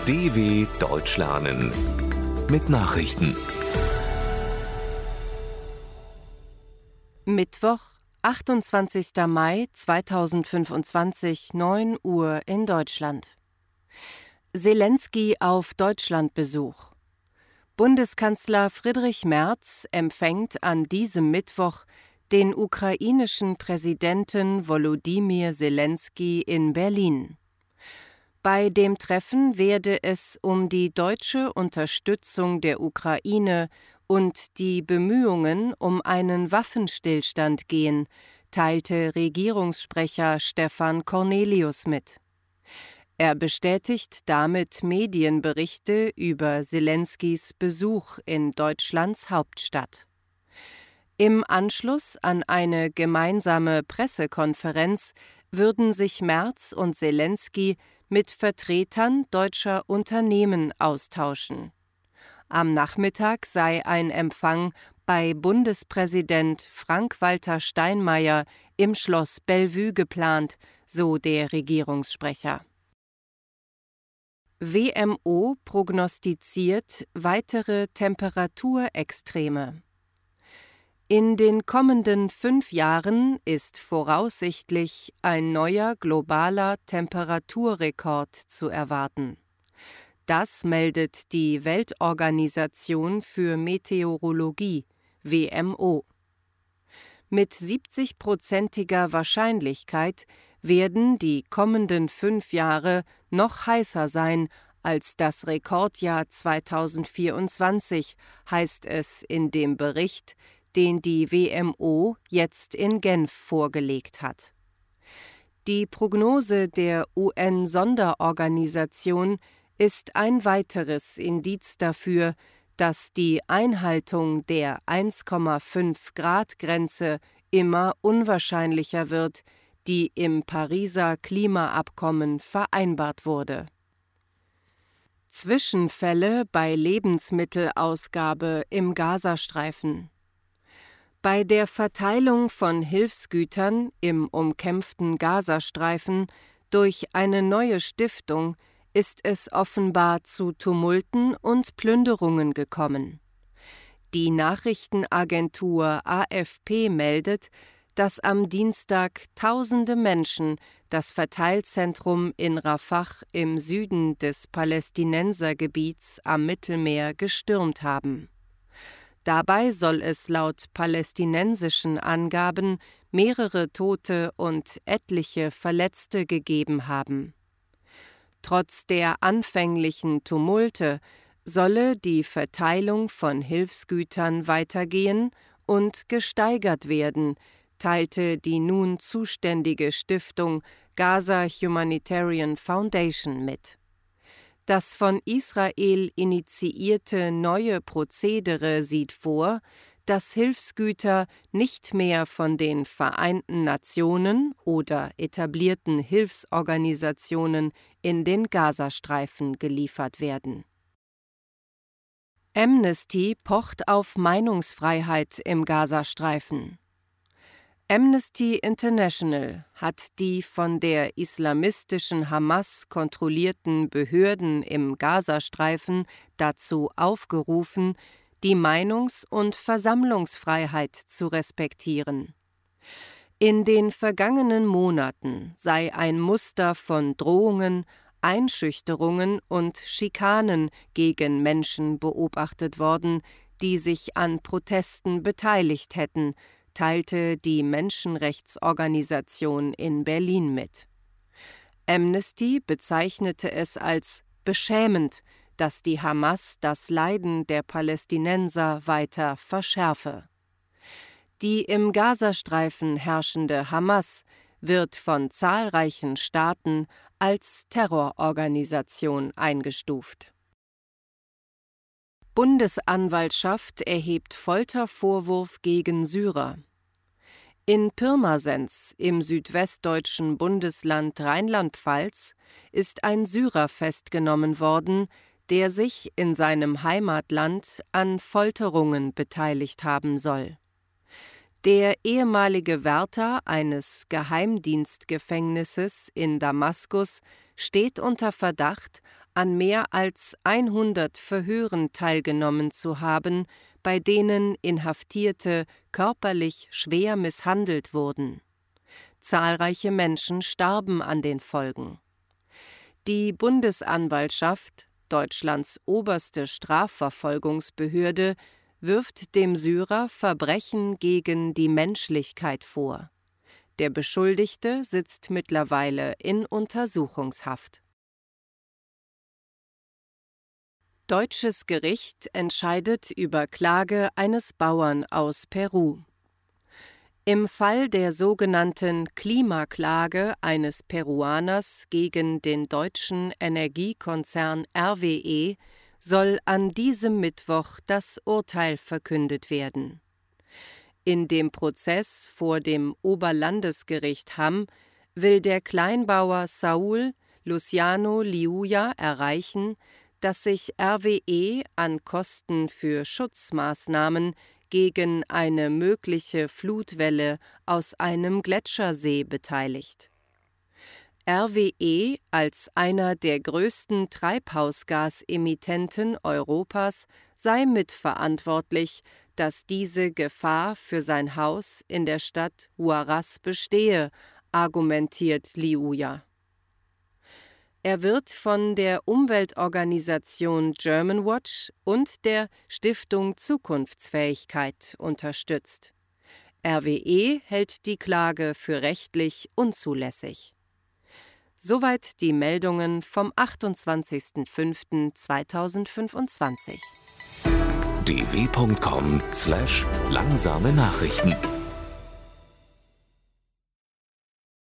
DW Deutsch lernen mit Nachrichten. Mittwoch, 28. Mai 2025, 9 Uhr in Deutschland. Selenskyj auf Deutschlandbesuch. Bundeskanzler Friedrich Merz empfängt an diesem Mittwoch den ukrainischen Präsidenten Volodymyr Selenskyj in Berlin. Bei dem Treffen werde es um die deutsche Unterstützung der Ukraine und die Bemühungen um einen Waffenstillstand gehen, teilte Regierungssprecher Stefan Cornelius mit. Er bestätigt damit Medienberichte über Selenskys Besuch in Deutschlands Hauptstadt. Im Anschluss an eine gemeinsame Pressekonferenz würden sich Merz und Selenskyj mit Vertretern deutscher Unternehmen austauschen. Am Nachmittag sei ein Empfang bei Bundespräsident Frank-Walter Steinmeier im Schloss Bellevue geplant, so der Regierungssprecher. WMO prognostiziert weitere Temperaturextreme. In den kommenden 5 Jahren ist voraussichtlich ein neuer globaler Temperaturrekord zu erwarten. Das meldet die Weltorganisation für Meteorologie, WMO. Mit 70-prozentiger Wahrscheinlichkeit werden die kommenden 5 Jahre noch heißer sein als das Rekordjahr 2024, heißt es in dem Bericht, den die WMO jetzt in Genf vorgelegt hat. Die Prognose der UN-Sonderorganisation ist ein weiteres Indiz dafür, dass die Einhaltung der 1,5-Grad-Grenze immer unwahrscheinlicher wird, die im Pariser Klimaabkommen vereinbart wurde. Zwischenfälle bei Lebensmittelausgabe im Gazastreifen. Bei der Verteilung von Hilfsgütern im umkämpften Gazastreifen durch eine neue Stiftung ist es offenbar zu Tumulten und Plünderungen gekommen. Die Nachrichtenagentur AFP meldet, dass am Dienstag Tausende Menschen das Verteilzentrum in Rafah im Süden des Palästinensergebiets am Mittelmeer gestürmt haben. Dabei soll es laut palästinensischen Angaben mehrere Tote und etliche Verletzte gegeben haben. Trotz der anfänglichen Tumulte solle die Verteilung von Hilfsgütern weitergehen und gesteigert werden, teilte die nun zuständige Stiftung Gaza Humanitarian Foundation mit. Das von Israel initiierte neue Prozedere sieht vor, dass Hilfsgüter nicht mehr von den Vereinten Nationen oder etablierten Hilfsorganisationen in den Gazastreifen geliefert werden. Amnesty pocht auf Meinungsfreiheit im Gazastreifen. Amnesty International hat die von der islamistischen Hamas kontrollierten Behörden im Gazastreifen dazu aufgerufen, die Meinungs- und Versammlungsfreiheit zu respektieren. In den vergangenen Monaten sei ein Muster von Drohungen, Einschüchterungen und Schikanen gegen Menschen beobachtet worden, die sich an Protesten beteiligt hätten, teilte die Menschenrechtsorganisation in Berlin mit. Amnesty bezeichnete es als beschämend, dass die Hamas das Leiden der Palästinenser weiter verschärfe. Die im Gazastreifen herrschende Hamas wird von zahlreichen Staaten als Terrororganisation eingestuft. Bundesanwaltschaft erhebt Foltervorwurf gegen Syrer. In Pirmasens im südwestdeutschen Bundesland Rheinland-Pfalz ist ein Syrer festgenommen worden, der sich in seinem Heimatland an Folterungen beteiligt haben soll. Der ehemalige Wärter eines Geheimdienstgefängnisses in Damaskus steht unter Verdacht, an mehr als 100 Verhören teilgenommen zu haben, bei denen Inhaftierte körperlich schwer misshandelt wurden. Zahlreiche Menschen starben an den Folgen. Die Bundesanwaltschaft, Deutschlands oberste Strafverfolgungsbehörde, wirft dem Syrer Verbrechen gegen die Menschlichkeit vor. Der Beschuldigte sitzt mittlerweile in Untersuchungshaft. Deutsches Gericht entscheidet über Klage eines Bauern aus Peru. Im Fall der sogenannten Klimaklage eines Peruaners gegen den deutschen Energiekonzern RWE soll an diesem Mittwoch das Urteil verkündet werden. In dem Prozess vor dem Oberlandesgericht Hamm will der Kleinbauer Saúl Luciano Liuya erreichen, dass sich RWE an Kosten für Schutzmaßnahmen gegen eine mögliche Flutwelle aus einem Gletschersee beteiligt. RWE als einer der größten Treibhausgasemittenten Europas sei mitverantwortlich, dass diese Gefahr für sein Haus in der Stadt Huaraz bestehe, argumentiert Liuya. Er wird von der Umweltorganisation Germanwatch und der Stiftung Zukunftsfähigkeit unterstützt. RWE hält die Klage für rechtlich unzulässig. Soweit die Meldungen vom 28.05.2025. dw.com/langsame Nachrichten